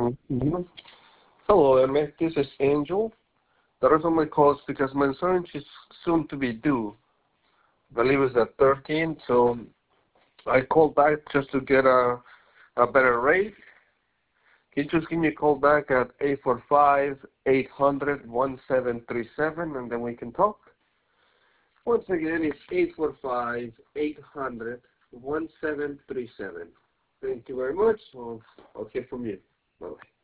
Mhm. Hello, Emmett. This is Angel. The reason my call is because my insurance is soon to be due. I believe it's the 13th, so I called back just to get a better rate. Can you just give me a call back at 845-800-1737, and then we can talk? Once again, it's 845-800-1737. Thank you very much. I'll hear from you. Bye-bye.